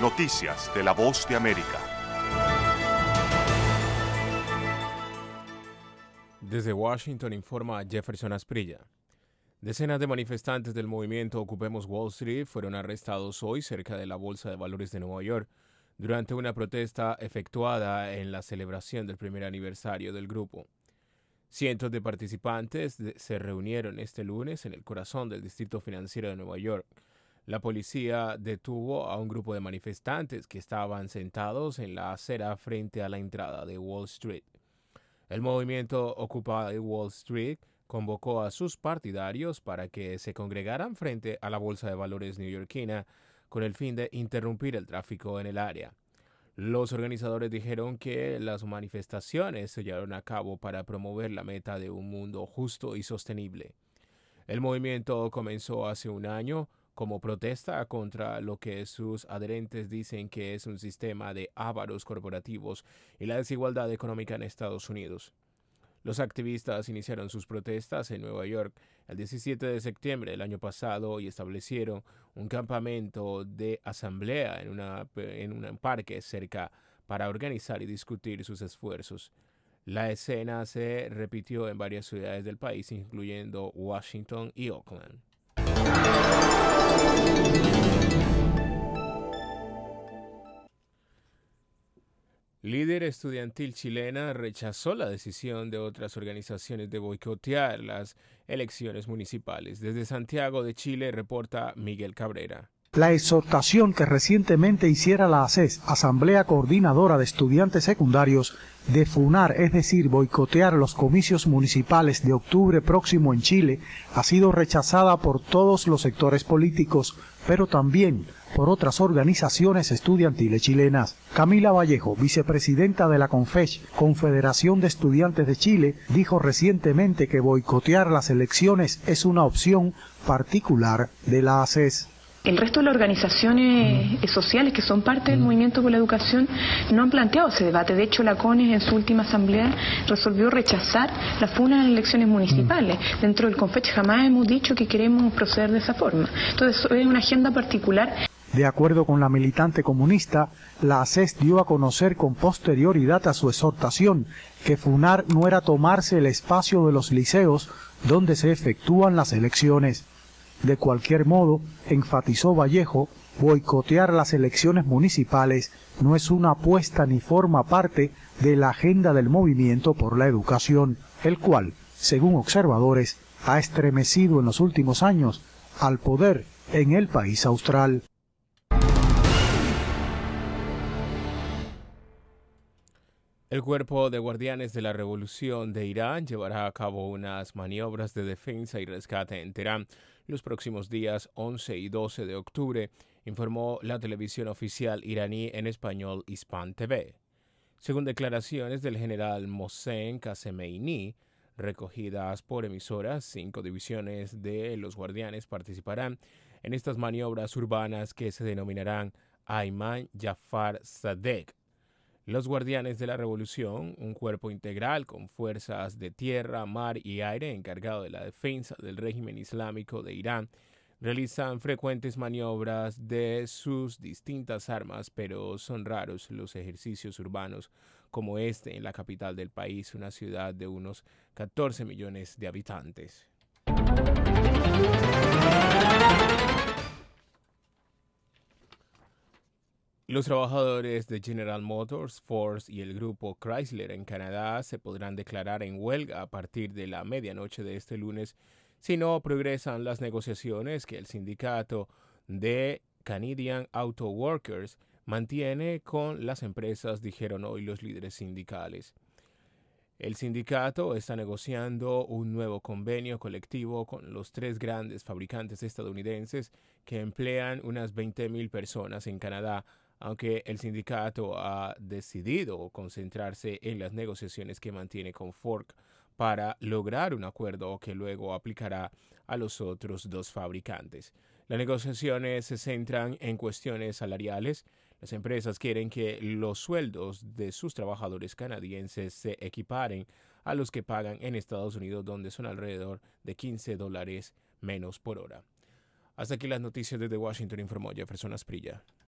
Noticias de La Voz de América. Desde Washington informa Jefferson Asprilla. Decenas de manifestantes del movimiento Ocupemos Wall Street fueron arrestados hoy cerca de la Bolsa de Valores de Nueva York durante una protesta efectuada en la celebración del primer aniversario del grupo. Cientos de participantes se reunieron este lunes en el corazón del distrito financiero de Nueva York. La policía detuvo a un grupo de manifestantes que estaban sentados en la acera frente a la entrada de Wall Street. El movimiento Occupy Wall Street convocó a sus partidarios para que se congregaran frente a la Bolsa de Valores neoyorquina con el fin de interrumpir el tráfico en el área. Los organizadores dijeron que las manifestaciones se llevaron a cabo para promover la meta de un mundo justo y sostenible. El movimiento comenzó hace un año como protesta contra lo que sus adherentes dicen que es un sistema de ávaros corporativos y la desigualdad económica en Estados Unidos. Los activistas iniciaron sus protestas en Nueva York el 17 de septiembre del año pasado y establecieron un campamento de asamblea en un parque cerca para organizar y discutir sus esfuerzos. La escena se repitió en varias ciudades del país, incluyendo Washington y Oakland. Líder estudiantil chilena rechazó la decisión de otras organizaciones de boicotear las elecciones municipales. Desde Santiago de Chile reporta Miguel Cabrera. La exhortación que recientemente hiciera la ACES, Asamblea Coordinadora de Estudiantes Secundarios, de funar, es decir, boicotear los comicios municipales de octubre próximo en Chile, ha sido rechazada por todos los sectores políticos, pero también por otras organizaciones estudiantiles chilenas. Camila Vallejo, vicepresidenta de la CONFECH, Confederación de Estudiantes de Chile, dijo recientemente que boicotear las elecciones es una opción particular de la ACES. El resto de las organizaciones sociales que son parte del movimiento por la educación no han planteado ese debate. De hecho, la CONES en su última asamblea resolvió rechazar la funa en las elecciones municipales. Dentro del CONFECH jamás hemos dicho que queremos proceder de esa forma. Entonces, es una agenda particular. De acuerdo con la militante comunista, la ACES dio a conocer con posterioridad a su exhortación que funar no era tomarse el espacio de los liceos donde se efectúan las elecciones. De cualquier modo, enfatizó Vallejo, boicotear las elecciones municipales no es una apuesta ni forma parte de la agenda del movimiento por la educación, el cual, según observadores, ha estremecido en los últimos años al poder en el país austral. El Cuerpo de Guardianes de la Revolución de Irán llevará a cabo unas maniobras de defensa y rescate en Teherán los próximos días 11 y 12 de octubre, informó la televisión oficial iraní en español Hispan TV. Según declaraciones del general Mohsen Qasemeini, recogidas por emisoras, 5 divisiones de los guardianes participarán en estas maniobras urbanas que se denominarán Ayman Jafar Sadek. Los Guardianes de la Revolución, un cuerpo integral con fuerzas de tierra, mar y aire encargado de la defensa del régimen islámico de Irán, realizan frecuentes maniobras de sus distintas armas, pero son raros los ejercicios urbanos como este en la capital del país, una ciudad de unos 14 millones de habitantes. Los trabajadores de General Motors, Ford y el grupo Chrysler en Canadá se podrán declarar en huelga a partir de la medianoche de este lunes si no progresan las negociaciones que el sindicato de Canadian Auto Workers mantiene con las empresas, dijeron hoy los líderes sindicales. El sindicato está negociando un nuevo convenio colectivo con los 3 grandes fabricantes estadounidenses que emplean unas 20,000 personas en Canadá, aunque el sindicato ha decidido concentrarse en las negociaciones que mantiene con Ford para lograr un acuerdo que luego aplicará a los otros 2 fabricantes. Las negociaciones se centran en cuestiones salariales. Las empresas quieren que los sueldos de sus trabajadores canadienses se equiparen a los que pagan en Estados Unidos, donde son alrededor de $15 menos por hora. Hasta aquí las noticias desde Washington, informó Jefferson Asprilla.